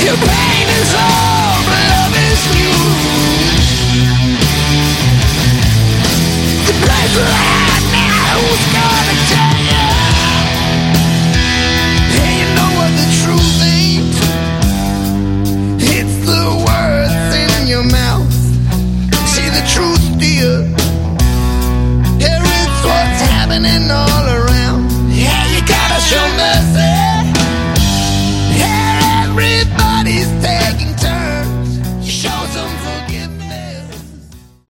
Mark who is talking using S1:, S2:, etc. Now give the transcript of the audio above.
S1: Your pain is all, my love is new. The place where I now who's gone.